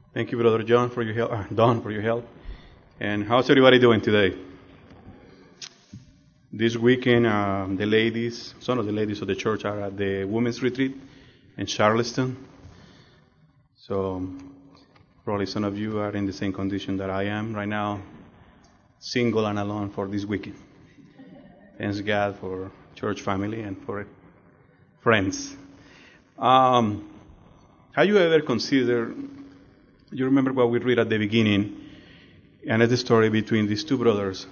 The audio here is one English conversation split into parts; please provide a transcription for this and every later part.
Thank you, Brother John, for your help. Don, for your help. And how's everybody doing today? This weekend, some of the ladies of the church are at the women's retreat in Charleston. So probably some of you are in the same condition that I am right now, single and alone for this weekend. Thanks God for church family and for friends. Have you ever considered? You remember what we read at the beginning, and it's the story between these two brothers.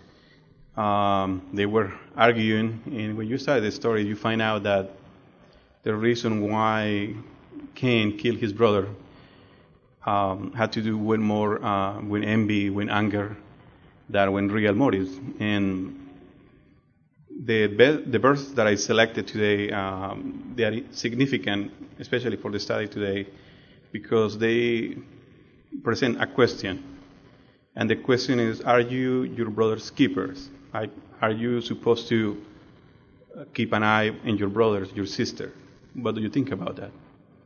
They were arguing, and when you study the story, you find out that the reason why Cain killed his brother had to do with more with envy, with anger, than with real motives. And the verses that I selected today, they are significant, especially for the study today, because they present a question. And the question is, are you your brother's keepers? Are you supposed to keep an eye on your brothers, your sister? What do you think about that?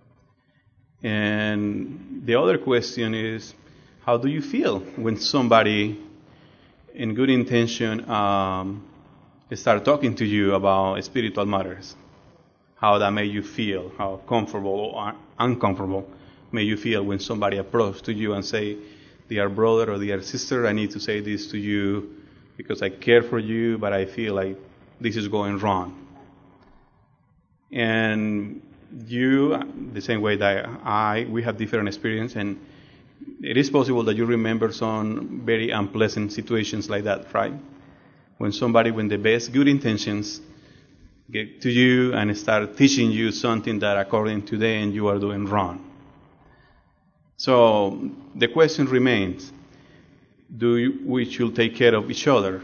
And the other question is, how do you feel when somebody in good intention start talking to you about spiritual matters? How that made you feel? How comfortable or uncomfortable may you feel when somebody approaches to you and say, dear brother or dear sister, I need to say this to you because I care for you, but I feel like this is going wrong. And you, the same way that we have different experience, and it is possible that you remember some very unpleasant situations like that, right? When somebody with the best good intentions get to you and start teaching you something that according to them you are doing wrong. So the question remains, we should take care of each other?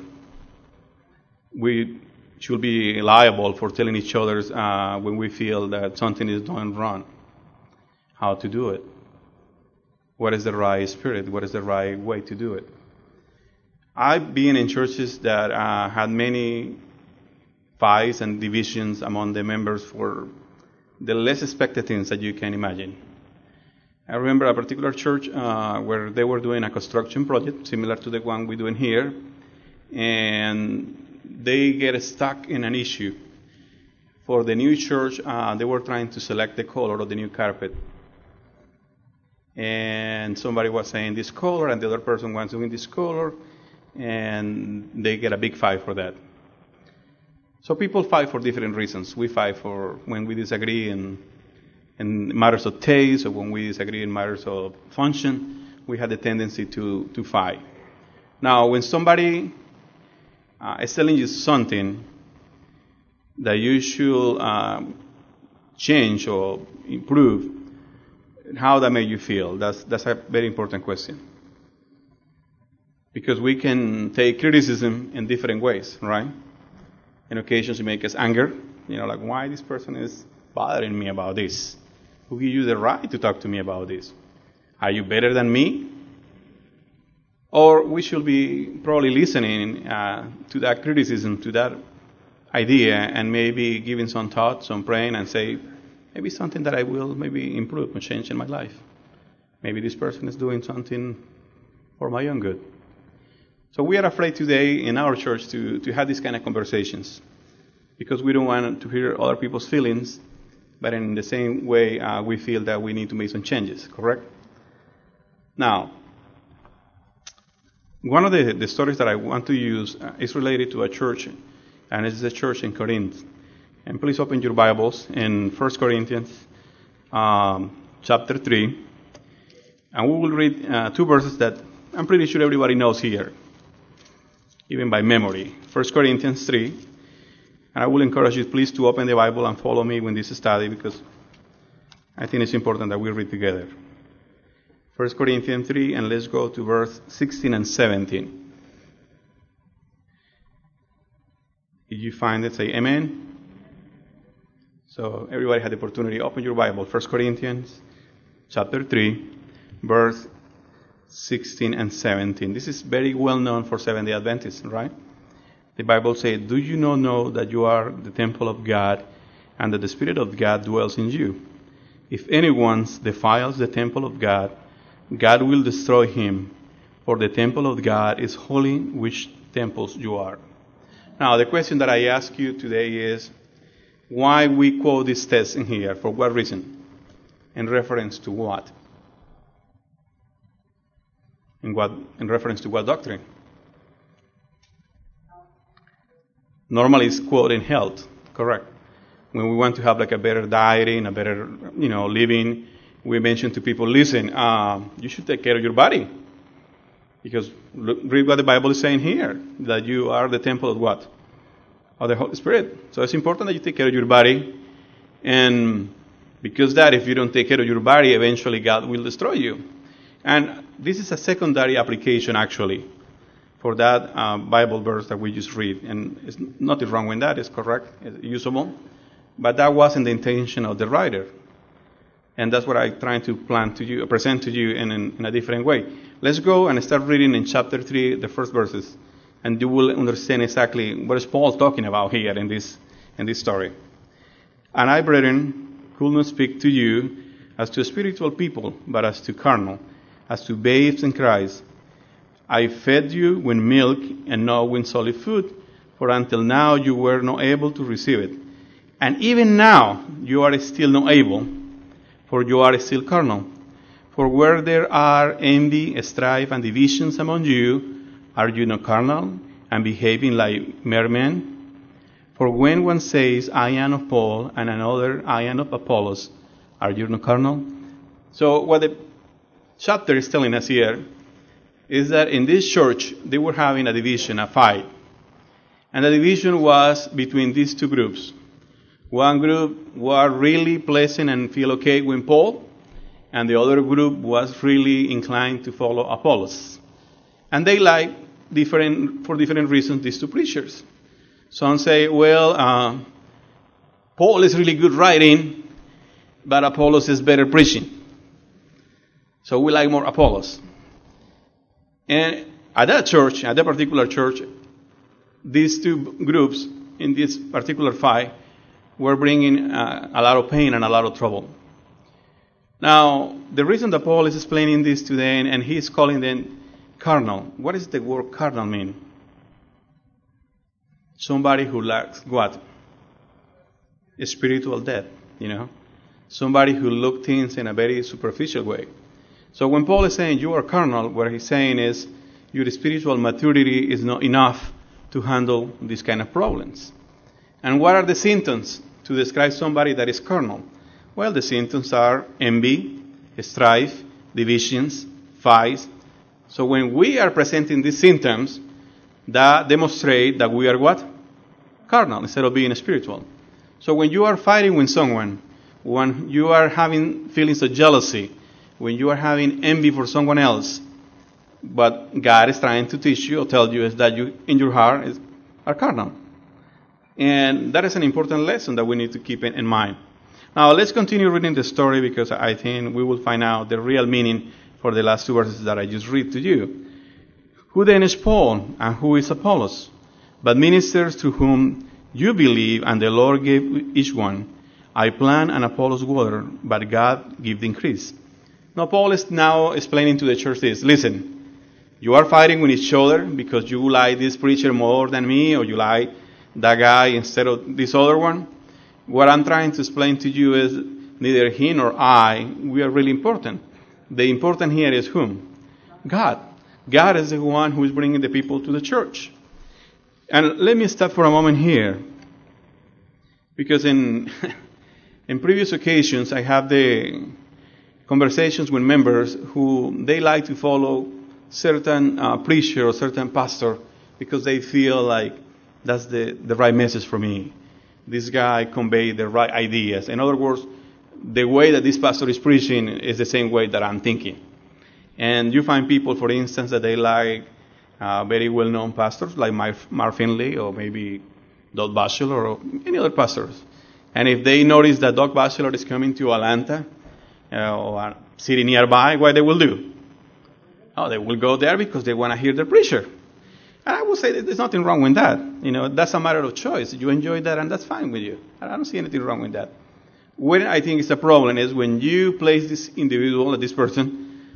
We should be liable for telling each other when we feel that something is going wrong. How to do it? What is the right spirit? What is the right way to do it? I've been in churches that had many fights and divisions among the members for the less expected things that you can imagine. I remember a particular church where they were doing a construction project similar to the one we're doing here, and they get stuck in an issue. For the new church, they were trying to select the color of the new carpet. And somebody was saying this color, and the other person was doing this color, and they get a big fight for that. So people fight for different reasons. We fight for when we disagree in matters of taste, or when we disagree in matters of function, we have the tendency to fight. Now, when somebody is telling you something that you should change or improve, how that make you feel? That's a very important question. Because we can take criticism in different ways, right? In occasions it makes us anger, like why this person is bothering me about this? Who gives you the right to talk to me about this? Are you better than me? Or we should be probably listening to that criticism, to that idea, and maybe giving some thought, some praying, and say, maybe something that I will maybe improve or change in my life. Maybe this person is doing something for my own good. So we are afraid today in our church to have these kind of conversations because we don't want to hear other people's feelings, but in the same way we feel that we need to make some changes, correct? Now, one of the stories that I want to use is related to a church, and it's the church in Corinth. And please open your Bibles in 1 Corinthians chapter 3, and we will read two verses that I'm pretty sure everybody knows here, even by memory. 1 Corinthians 3. And I will encourage you, please, to open the Bible and follow me in this study because I think it's important that we read together. 1 Corinthians 3, and let's go to verse 16 and 17. If you find it, say amen. So everybody had the opportunity. Open your Bible. 1 Corinthians chapter 3, verse 16 and 17. This is very well known for Seventh-day Adventists, right? The Bible says, do you not know that you are the temple of God and that the Spirit of God dwells in you? If anyone defiles the temple of God, God will destroy him, for the temple of God is holy, which temples you are. Now, the question that I ask you today is, why we quote this text in here? For what reason? In reference to what? In reference to what doctrine? Normally it's quoted in health, correct? When we want to have like a better dieting, a better, living, we mention to people, listen, you should take care of your body. Because read what the Bible is saying here, that you are the temple of what? Of the Holy Spirit. So it's important that you take care of your body. And because that, if you don't take care of your body, eventually God will destroy you. And this is a secondary application, actually, for that Bible verse that we just read. And it's nothing wrong with that. It's correct. It's usable. But that wasn't the intention of the writer. And that's what I'm trying to present to you in a different way. Let's go and start reading in chapter 3, the first verses. And you will understand exactly what is Paul talking about here in this story. And I, brethren, could not speak to you as to spiritual people, but as to carnal, as to babes in Christ. I fed you with milk and not with solid food, for until now you were not able to receive it. And even now you are still not able, for you are still carnal. For where there are envy, strife, and divisions among you, are you not carnal, and behaving like mere men? For when one says, I am of Paul, and another, I am of Apollos, are you not carnal? So what the chapter is telling us here is that in this church, they were having a division, a fight. And the division was between these two groups. One group were really pleasant and feel okay with Paul, and the other group was really inclined to follow Apollos. And they like for different reasons, these two preachers. Some say, well, Paul is really good writing, but Apollos is better preaching. So we like more Apollos. And at that particular church, these two groups in this particular fight were bringing a lot of pain and a lot of trouble. Now, the reason that Paul is explaining this today, and he's calling them carnal. What does the word carnal mean? Somebody who lacks what? A spiritual death, Somebody who looks things in a very superficial way. So when Paul is saying you are carnal, what he's saying is your spiritual maturity is not enough to handle these kind of problems. And what are the symptoms to describe somebody that is carnal? Well, the symptoms are envy, strife, divisions, fights. So when we are presenting these symptoms, that demonstrate that we are what? Carnal, instead of being spiritual. So when you are fighting with someone, when you are having feelings of jealousy, when you are having envy for someone else, but God is trying to teach you or tell you is that you, in your heart, are carnal. And that is an important lesson that we need to keep in mind. Now, let's continue reading the story because I think we will find out the real meaning for the last two verses that I just read to you. Who then is Paul and who is Apollos? But ministers through whom you believe, and the Lord gave each one. I plant and Apollos water, but God gave the increase. Now, Paul is now explaining to the church this. Listen, you are fighting with each other because you like this preacher more than me, or you like that guy instead of this other one. What I'm trying to explain to you is neither he nor I, we are really important. The important here is whom? God. God is the one who is bringing the people to the church. And let me stop for a moment here. Because in previous occasions, I have the conversations with members who they like to follow certain preacher or certain pastor because they feel like that's the right message for me. This guy conveyed the right ideas. In other words, the way that this pastor is preaching is the same way that I'm thinking. And you find people, for instance, that they like very well-known pastors like Mark Finley or maybe Doug Batchelor or any other pastors. And if they notice that Doug Batchelor is coming to Atlanta or a city nearby, what they will do? Oh, they will go there because they want to hear the preacher. And I would say that there's nothing wrong with that. That's a matter of choice. You enjoy that, and that's fine with you. I don't see anything wrong with that. Where I think it's a problem is when you place this individual, this person,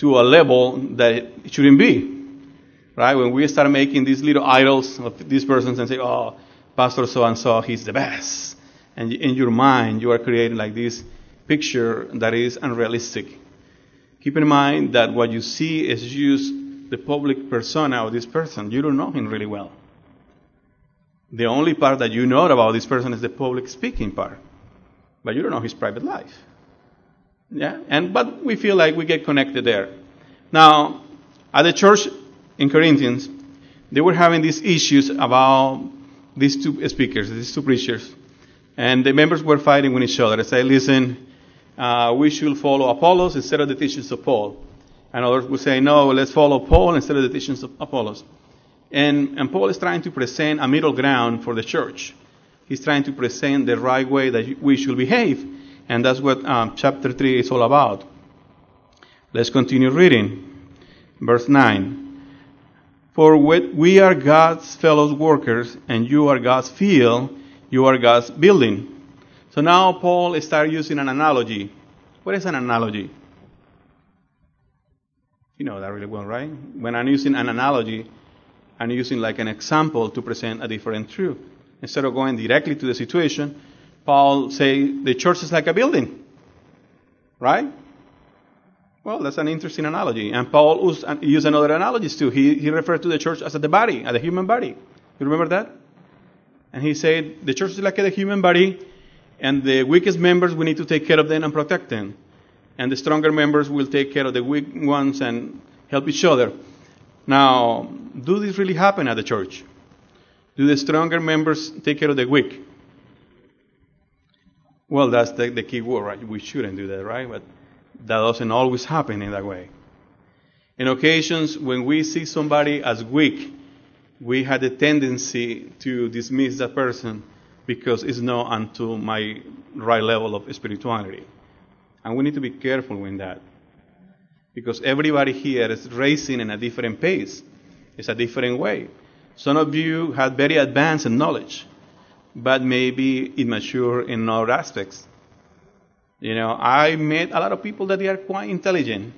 to a level that it shouldn't be. Right? When we start making these little idols of these persons and say, oh, Pastor so-and-so, he's the best. And in your mind, you are creating like this picture that is unrealistic. Keep in mind that what you see is just the public persona of this person. You don't know him really well. The only part that you know about this person is the public speaking part. But you don't know his private life. Yeah? But we feel like we get connected there. Now, at the church in Corinthians, they were having these issues about these two speakers, these two preachers. And the members were fighting with each other. They said, listen, we should follow Apollos instead of the teachings of Paul. And others would say, no, let's follow Paul instead of the teachings of Apollos. And Paul is trying to present a middle ground for the church. He's trying to present the right way that we should behave. And that's what chapter 3 is all about. Let's continue reading. Verse 9. For we are God's fellow workers, and you are God's field, you are God's building. So now Paul starts using an analogy. What is an analogy? You know that really well, right? When I'm using an analogy, I'm using like an example to present a different truth. Instead of going directly to the situation, Paul say the church is like a building, right? Well, that's an interesting analogy. And Paul used another analogies too. He referred to the church as the body, as the human body. You remember that? And he said the church is like the human body, and the weakest members, we need to take care of them and protect them. And the stronger members will take care of the weak ones and help each other. Now, do this really happen at the church? Do the stronger members take care of the weak? Well, that's the key word, right? We shouldn't do that, right? But that doesn't always happen in that way. In occasions, when we see somebody as weak, we had a tendency to dismiss that person because it's not unto my right level of spirituality. And we need to be careful with that. Because everybody here is racing in a different pace. It's a different way. Some of you have very advanced in knowledge, but maybe immature in other aspects. You know, I met a lot of people that they are quite intelligent,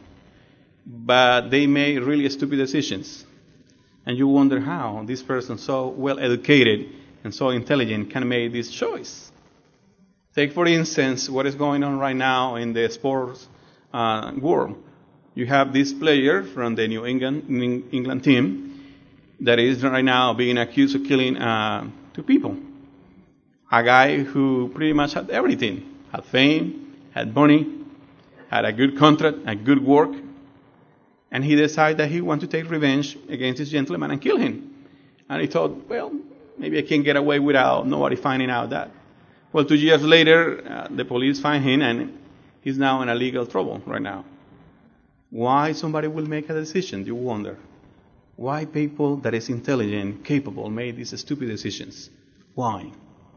but they make really stupid decisions. And you wonder how this person so well educated and so intelligent can make this choice. Take, for instance, what is going on right now in the sports world. You have this player from the New England team that is right now being accused of killing two people. A guy who pretty much had everything. Had fame, had money, had a good contract, a good work. And he decided that he wanted to take revenge against this gentleman and kill him. And he thought, well, maybe I can get away without nobody finding out that. Well, 2 years later, the police find him, and he's now in a legal trouble right now. Why somebody will make a decision, you wonder. Why people that is intelligent, capable, made these stupid decisions? Why?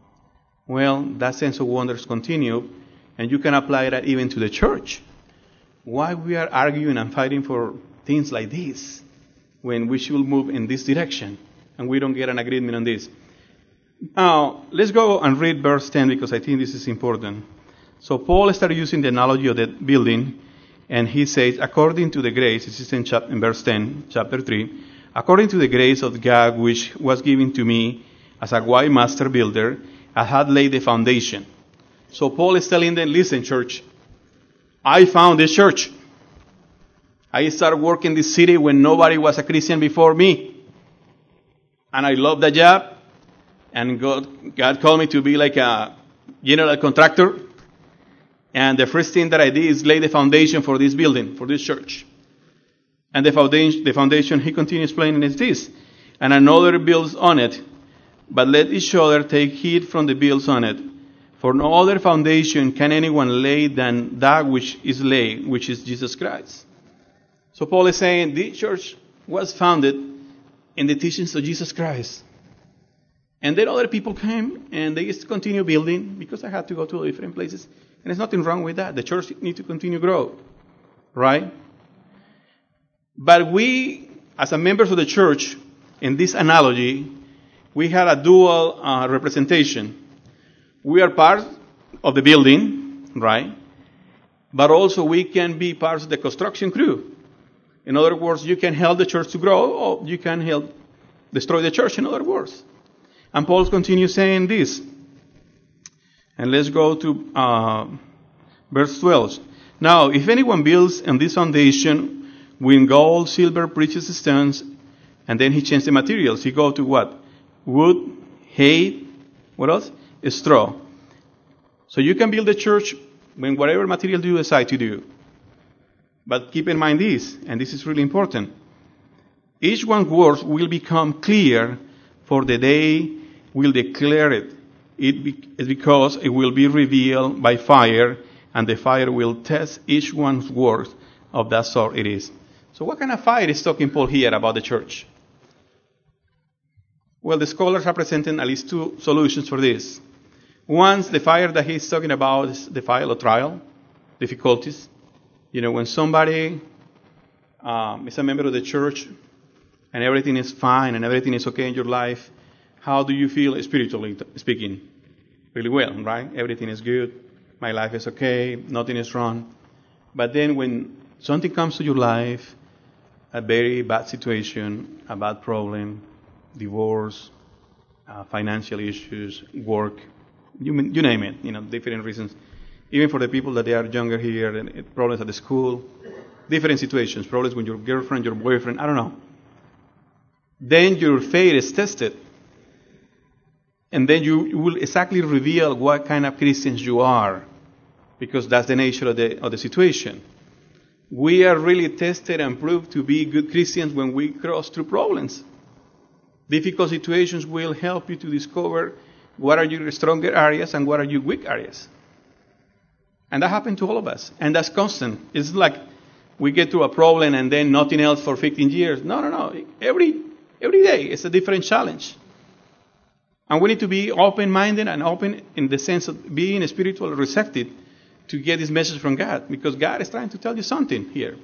Well, that sense of wonders continue, and you can apply that even to the church. Why we are arguing and fighting for things like this when we should move in this direction and we don't get an agreement on this? Now, let's go and read verse 10 because I think this is important. So Paul started using the analogy of the building, and he says, according to the grace, this is in verse 10, chapter 3, according to the grace of God which was given to me as a wise master builder, I had laid the foundation. So Paul is telling them, listen, church, I found this church. I started working in this city when nobody was a Christian before me. And I love the job. And God called me to be like a general contractor. And the first thing that I did is lay the foundation for this building, for this church. And the foundation, he continues explaining, is this. And another builds on it. But let each other take heed from the builds on it. For no other foundation can anyone lay than that which is laid, which is Jesus Christ. So Paul is saying the church was founded in the teachings of Jesus Christ. And then other people came and they just continue building because I had to go to different places. And there's nothing wrong with that. The church needs to continue to grow. Right? But we, as a members of the church, in this analogy, we had a dual representation. We are part of the building, right? But also we can be part of the construction crew. In other words, you can help the church to grow, or you can help destroy the church, in other words. And Paul continues saying this. And let's go to verse 12. Now, if anyone builds on this foundation with gold, silver, precious stones, and then he changes the materials, he go to what? Wood, hay, what else? Straw. So you can build a church with whatever material you decide to do. But keep in mind this, and this is really important. Each one's words will become clear, for the day will declare it. It's because it will be revealed by fire, and the fire will test each one's words of that sort it is. So what kind of fire is talking Paul here about the church? Well, the scholars are presenting at least two solutions for this. One, the fire that he's talking about is the fire of trial, difficulties. You know, when somebody is a member of the church and everything is fine and everything is okay in your life, how do you feel spiritually speaking? Really well, right? Everything is good. My life is okay. Nothing is wrong. But then when something comes to your life, a very bad situation, a bad problem, divorce, financial issues, work, you name it, different reasons. Even for the people that they are younger here, and problems at the school, different situations, problems with your girlfriend, your boyfriend, I don't know. Then your faith is tested. And then you will exactly reveal what kind of Christians you are, because that's the nature of the situation. We are really tested and proved to be good Christians when we cross through problems. Difficult situations will help you to discover what are your stronger areas and what are your weak areas. And that happened to all of us. And that's constant. It's like we get to a problem and then nothing else for 15 years. No. Every day it's a different challenge. And we need to be open-minded and open in the sense of being spiritually receptive to get this message from God, because God is trying to tell you something here.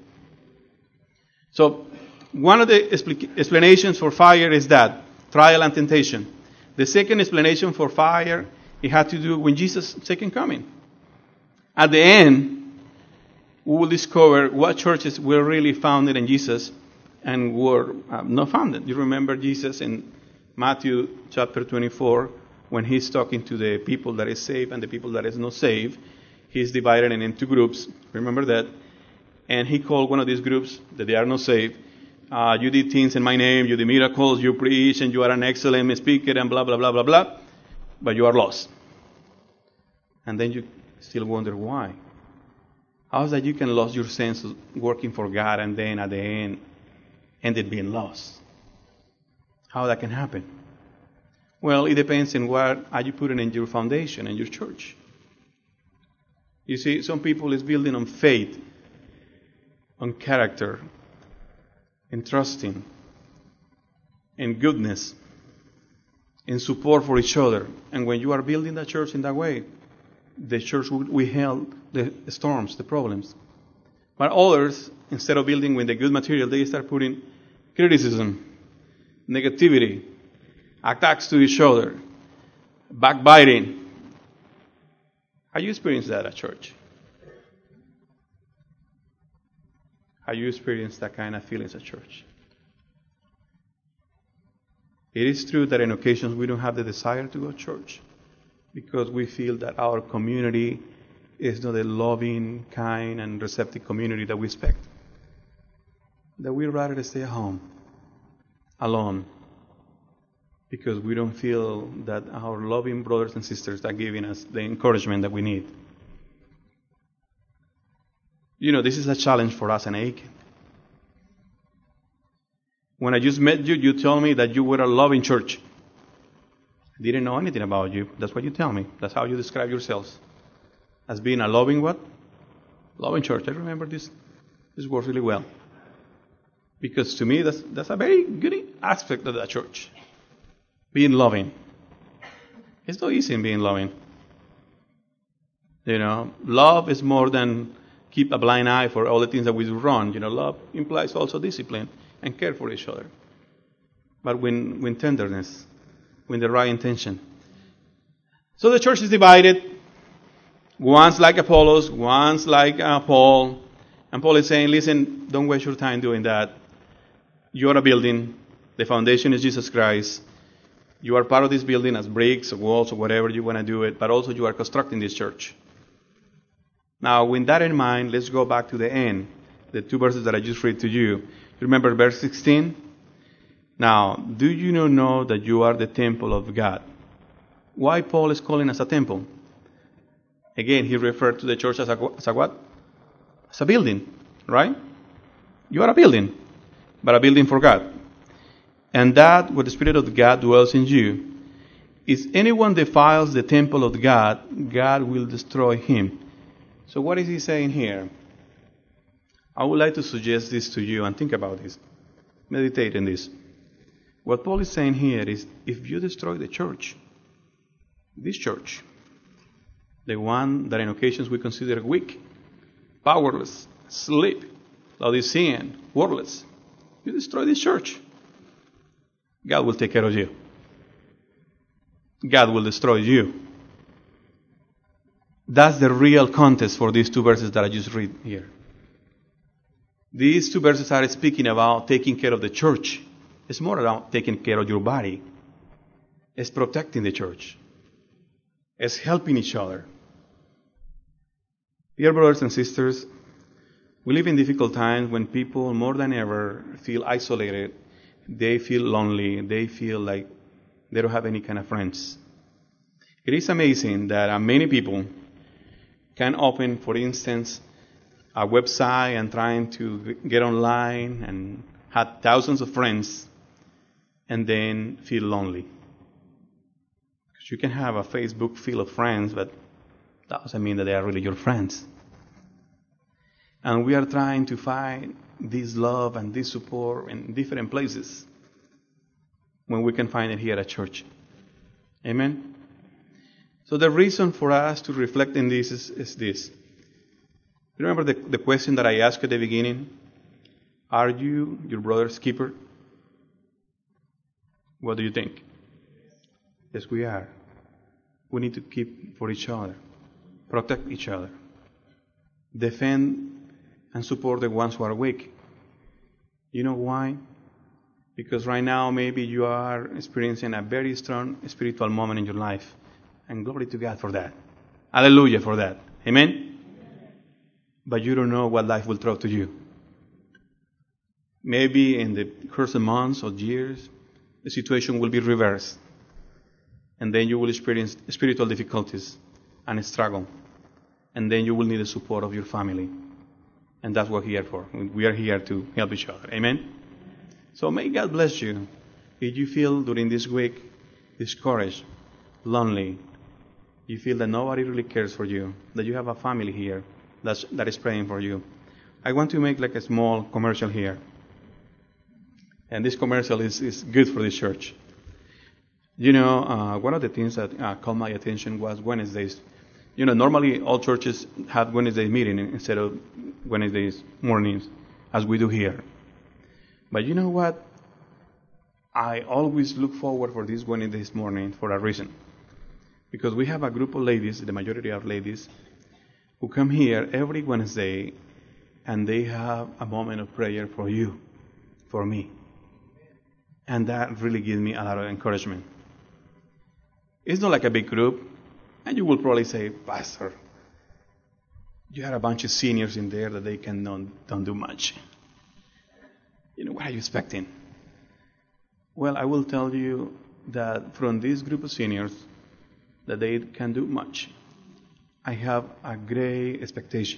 So one of the explanations for fire is that, trial and temptation. The second explanation for fire, it had to do with Jesus' second coming. At the end, we will discover what churches were really founded in Jesus and were not founded. You remember Jesus in Matthew chapter 24, when he's talking to the people that is saved and the people that is not saved, he's divided them into groups. Remember that? And he called one of these groups that they are not saved. You did things in my name, you did miracles, you preach, and you are an excellent speaker, and blah, blah, blah, blah, blah. But you are lost. And then you still wonder why. How is that you can lose your sense of working for God and then at the end it being lost? How that can happen? Well, it depends on what are you putting in your foundation in your church. You see, some people is building on faith, on character, in trusting, in goodness, in support for each other. And when you are building the church in that way, the church will help the storms, the problems. But others, instead of building with the good material, they start putting criticism, negativity, attacks to each other, backbiting. Have you experienced that at church? Have you experienced that kind of feelings at church? It is true that on occasions we don't have the desire to go to church because we feel that our community is not a loving, kind, and receptive community that we expect. That we'd rather stay at home, alone, because we don't feel that our loving brothers and sisters are giving us the encouragement that we need. You know, this is a challenge for us in Aiken. When I just met you, you told me that you were a loving church. I didn't know anything about you. That's what you tell me. That's how you describe yourselves. As being a loving what? Loving church. I remember this word really well. Because to me, that's a very good aspect of that church. Being loving. It's not easy in being loving. You know, love is more than keep a blind eye for all the things that we do wrong. You know, love implies also discipline and care for each other. But with tenderness, with the right intention. So the church is divided. One's like Apollos, one's like Paul, And Paul is saying, listen, don't waste your time doing that. You are a building. The foundation is Jesus Christ. You are part of this building as bricks or walls or whatever you want to do it, but also you are constructing this church. Now, with that in mind, let's go back to the end, the two verses that I just read to you. You remember verse 16? Now, do you not know that you are the temple of God? Why Paul is calling us a temple? Again, he referred to the church as a what? As a building, right? You are a building, but a building for God. And that where the Spirit of God dwells in you. If anyone defiles the temple of God, God will destroy him. So what is he saying here? I would like to suggest this to you and think about this. Meditate on this. What Paul is saying here is, if you destroy the church, this church, the one that in occasions we consider weak, powerless, asleep, Laodicean, worthless, you destroy this church, God will take care of you. God will destroy you. That's the real context for these two verses that I just read here. These two verses are speaking about taking care of the church. It's more about taking care of your body. It's protecting the church. It's helping each other. Dear brothers and sisters, we live in difficult times when people more than ever feel isolated. They feel lonely. They feel like they don't have any kind of friends. It is amazing that many people can open, for instance, a website and trying to get online and have thousands of friends and then feel lonely. Because you can have a Facebook full of friends, but that doesn't mean that they are really your friends. And we are trying to find this love and this support in different places when we can find it here at church. Amen? So the reason for us to reflect in this is this. You remember the question that I asked at the beginning? Are you your brother's keeper? What do you think? Yes, we are. We need to keep for each other, protect each other, defend and support the ones who are weak. You know why? Because right now maybe you are experiencing a very strong spiritual moment in your life. And glory to God for that. Hallelujah for that. Amen? But you don't know what life will throw to you. Maybe in the course of months or years, the situation will be reversed. And then you will experience spiritual difficulties and struggle. And then you will need the support of your family. And that's what we're here for. We are here to help each other. Amen? So may God bless you. If you feel during this week discouraged, lonely, you feel that nobody really cares for you, that you have a family here that is praying for you, I want to make like a small commercial here. And this commercial is good for this church. You know, one of the things that caught my attention was Wednesdays. You know, normally all churches have Wednesday meeting instead of Wednesdays mornings, as we do here. But you know what? I always look forward for this Wednesdays morning for a reason. Because we have a group of ladies, the majority of ladies, who come here every Wednesday and they have a moment of prayer for you, for me. And that really gives me a lot of encouragement. It's not like a big group. And you will probably say, Pastor, you had a bunch of seniors in there that they don't do much. You know, what are you expecting? Well, I will tell you that from this group of seniors, that they can do much. I have a great expectation.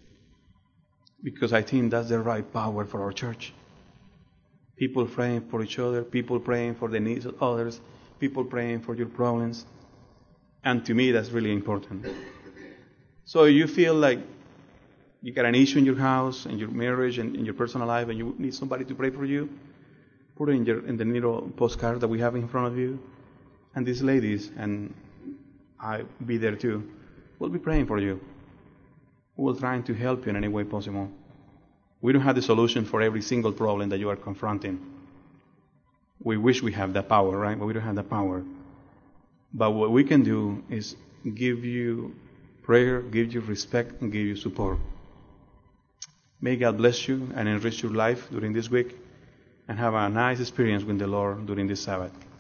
Because I think that's the right power for our church. People praying for each other, people praying for the needs of others, people praying for your problems. And to me, that's really important. So you feel like you got an issue in your house, in your marriage, and in your personal life, and you need somebody to pray for you, put it in the little postcard that we have in front of you. And these ladies, and I'll be there too, will be praying for you. We will try to help you in any way possible. We don't have the solution for every single problem that you are confronting. We wish we have that power, right? But we don't have that power. But what we can do is give you prayer, give you respect, and give you support. May God bless you and enrich your life during this week, and have a nice experience with the Lord during this Sabbath.